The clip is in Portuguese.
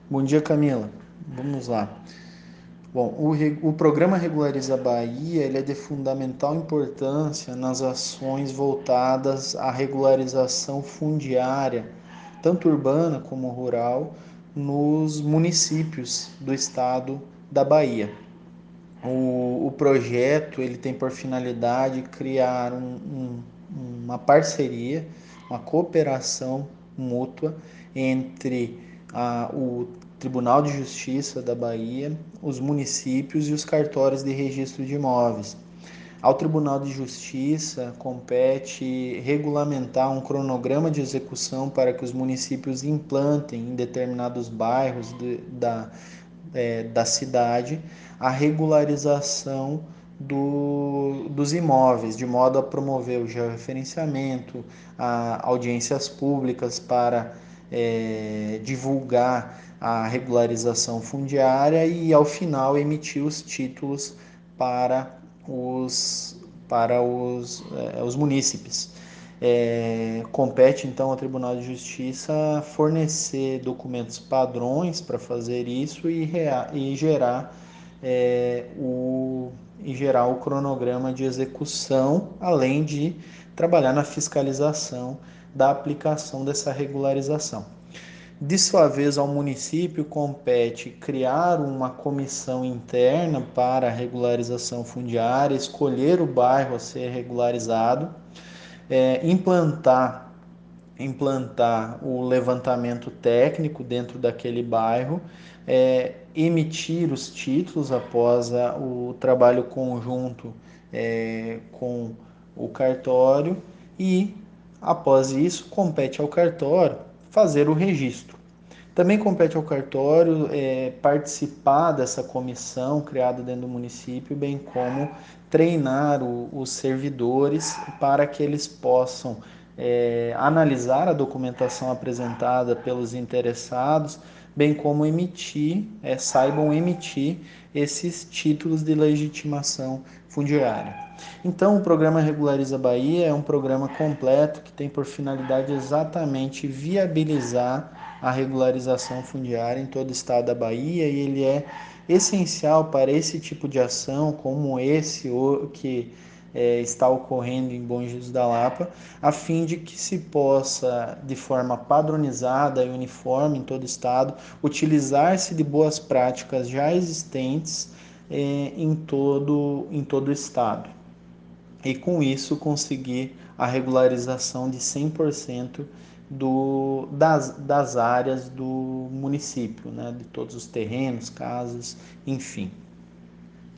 Bom dia, Camila. Vamos lá. Bom, o programa Regulariza Bahia ele é de fundamental importância nas ações voltadas à regularização fundiária, tanto urbana como rural, nos municípios do estado da Bahia. O projeto ele tem por finalidade criar uma parceria, uma cooperação mútua entre o Tribunal de Justiça da Bahia, os municípios e os cartórios de registro de imóveis. Ao Tribunal de Justiça compete regulamentar um cronograma de execução para que os municípios implantem em determinados bairros da cidade a regularização dos imóveis, de modo a promover o georreferenciamento, audiências públicas para divulgar a regularização fundiária e, ao final, emitir os títulos para os munícipes. Compete então ao Tribunal de Justiça fornecer documentos padrões para fazer isso e gerar o cronograma de execução, além de trabalhar na fiscalização da aplicação dessa regularização. De sua vez, ao município compete criar uma comissão interna para a regularização fundiária, escolher o bairro a ser regularizado, implantar o levantamento técnico dentro daquele bairro, emitir os títulos após o trabalho conjunto com o cartório e, após isso, compete ao cartório fazer o registro. Também compete ao cartório participar dessa comissão criada dentro do município, bem como treinar os servidores para que eles possam analisar a documentação apresentada pelos interessados, bem como saibam emitir esses títulos de legitimação fundiária. Então, o programa Regulariza Bahia é um programa completo que tem por finalidade exatamente viabilizar a regularização fundiária em todo o estado da Bahia, e ele é essencial para esse tipo de ação, como esse que está ocorrendo em Bom Jesus da Lapa, a fim de que se possa, de forma padronizada e uniforme em todo o estado, utilizar-se de boas práticas já existentes em todo o estado. E com isso conseguir a regularização de 100% das áreas do município, né? De todos os terrenos, casas, enfim.